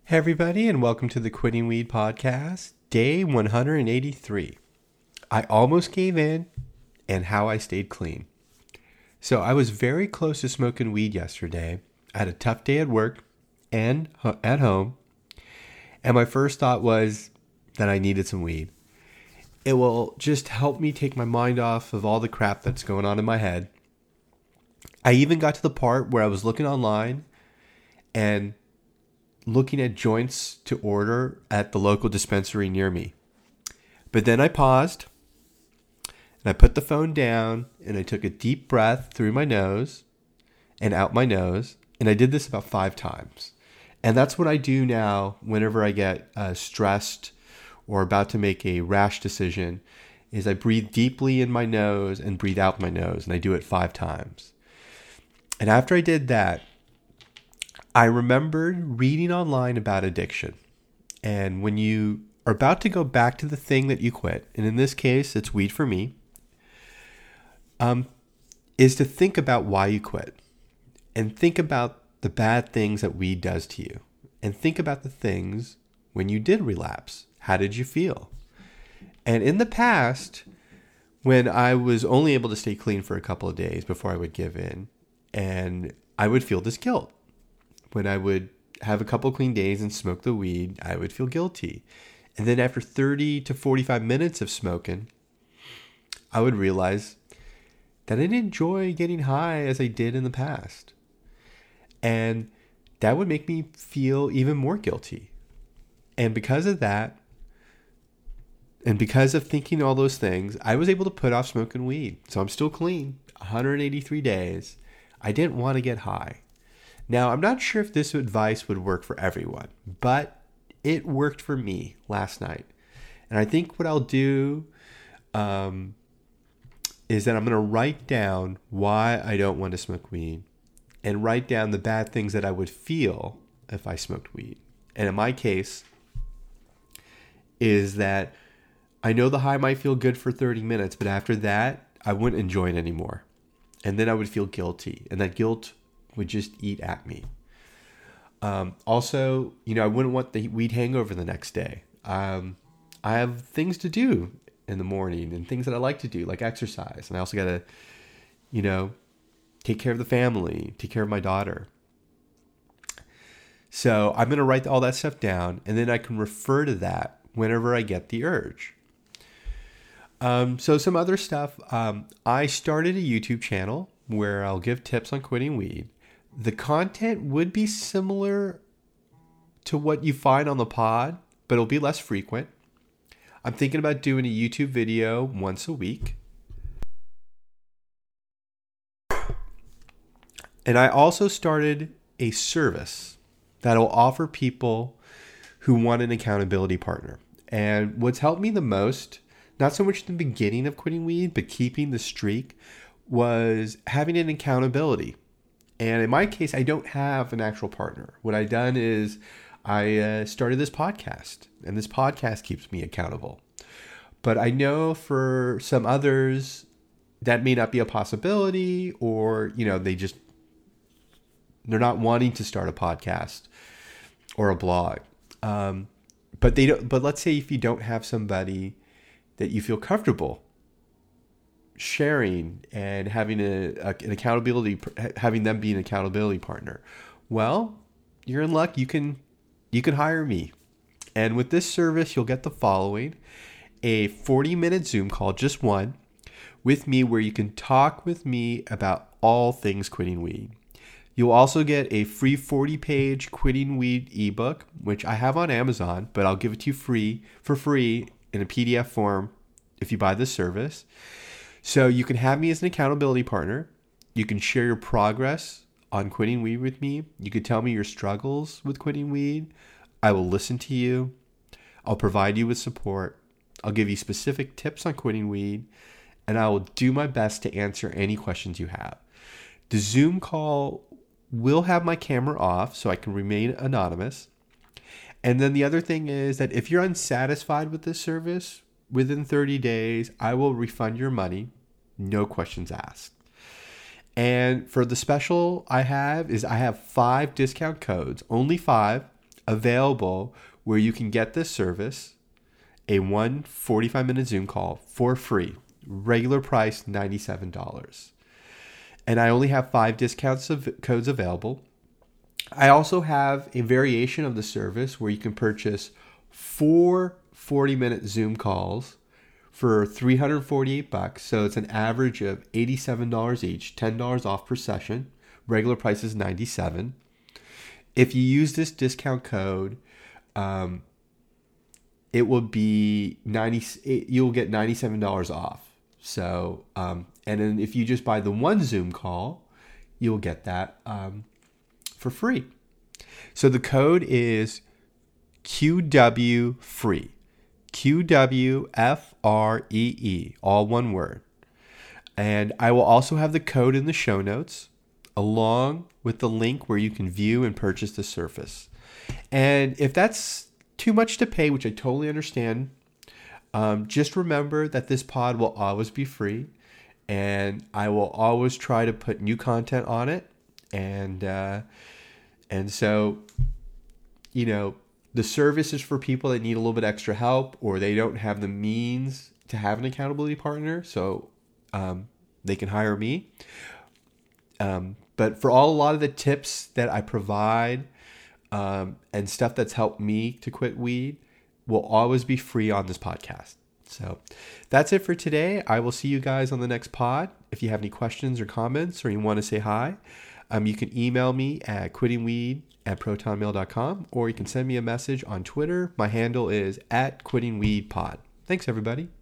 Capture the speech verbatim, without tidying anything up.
Hey everybody, and welcome to the Quitting Weed Podcast, day one hundred eighty-three. I almost gave in, and how I stayed clean. So I was very close to smoking weed yesterday. I had a tough day at work and ho- at home, and my first thought was that I needed some weed. It will just help me take my mind off of all the crap that's going on in my head. I even got to the part where I was looking online and looking at joints to order at the local dispensary near me. But then I paused and I put the phone down and I took a deep breath through my nose and out my nose. And I did this about five times. And that's what I do now whenever I get uh, stressed or about to make a rash decision, is I breathe deeply in my nose and breathe out my nose. And I do it five times. And after I did that, I remembered reading online about addiction. And when you are about to go back to the thing that you quit, and in this case, it's weed for me, um, is to think about why you quit. And think about the bad things that weed does to you. And think about the things when you did relapse. How did you feel? And in the past, when I was only able to stay clean for a couple of days before I would give in, and I would feel this guilt. When I would have a couple clean days and smoke the weed, I would feel guilty. And then after thirty to forty-five minutes of smoking, I would realize that I didn't enjoy getting high as I did in the past. And that would make me feel even more guilty. And because of that, and because of thinking all those things, I was able to put off smoking weed. So I'm still clean, one hundred eighty-three days. I didn't want to get high. Now, I'm not sure if this advice would work for everyone, but it worked for me last night. And I think what I'll do um, is that I'm going to write down why I don't want to smoke weed and write down the bad things that I would feel if I smoked weed. And in my case, is that I know the high might feel good for thirty minutes, but after that, I wouldn't enjoy it anymore. And then I would feel guilty. And that guilt would just eat at me. Um, also, you know, I wouldn't want the weed hangover the next day. Um, I have things to do in the morning and things that I like to do, like exercise. And I also got to, you know, take care of the family, take care of my daughter. So I'm going to write all that stuff down, and then I can refer to that whenever I get the urge. Um, so some other stuff. Um, I started a YouTube channel where I'll give tips on quitting weed. The content would be similar to what you find on the pod, but it'll be less frequent. I'm thinking about doing a YouTube video once a week. And I also started a service that will offer people who want an accountability partner. And what's helped me the most, not so much in the beginning of quitting weed, but keeping the streak, was having an accountability. And in my case, I don't have an actual partner. What I've done is I uh, started this podcast, and this podcast keeps me accountable. But I know for some others, that may not be a possibility, or, you know, they just, they're not wanting to start a podcast or a blog. Um, but they don't, but let's say if you don't have somebody that you feel comfortable sharing and having a, a, an accountability, having them be an accountability partner, well, you're in luck. You can, you can hire me. And with this service, you'll get the following: a forty minute Zoom call, just one, with me, where you can talk with me about all things quitting weed. You'll also get a free forty page quitting weed ebook, which I have on Amazon, but I'll give it to you free for free in a P D F form if you buy this service. So you can have me as an accountability partner. You can share your progress on quitting weed with me. You can tell me your struggles with quitting weed. I will listen to you. I'll provide you with support. I'll give you specific tips on quitting weed, and I will do my best to answer any questions you have. The Zoom call will have my camera off so I can remain anonymous. And then the other thing is that if you're unsatisfied with this service, within thirty days, I will refund your money. No questions asked. And for the special I have is I have five discount codes, only five. available where you can get this service, a one forty-five minute Zoom call for free. Regular price, ninety-seven dollars. And I only have five discounts of codes available. I also have a variation of the service where you can purchase four forty minute Zoom calls for three hundred forty-eight bucks. So it's an average of eighty-seven dollars each, ten dollars off per session. Regular price is ninety-seven dollars. If you use this discount code, um, it will be ninety. You'll get ninety-seven dollars off. So, um, and then if you just buy the one Zoom call, you'll get that um, for free. So the code is Q W free. Q W F R E E, all one word. And I will also have the code in the show notes, along with the link where you can view and purchase the service. And if that's too much to pay, which I totally understand, um, just remember that this pod will always be free, and I will always try to put new content on it. And uh, and so, you know, the service is for people that need a little bit extra help, or they don't have the means to have an accountability partner, so um, they can hire me. Um, but for all a lot of the tips that I provide um, and stuff that's helped me to quit weed will always be free on this podcast. So that's it for today. I will see you guys on the next pod. If you have any questions or comments, or you want to say hi, um, you can email me at quittingweed at protonmail dot com, or you can send me a message on Twitter. My handle is at quittingweedpod. Thanks, everybody.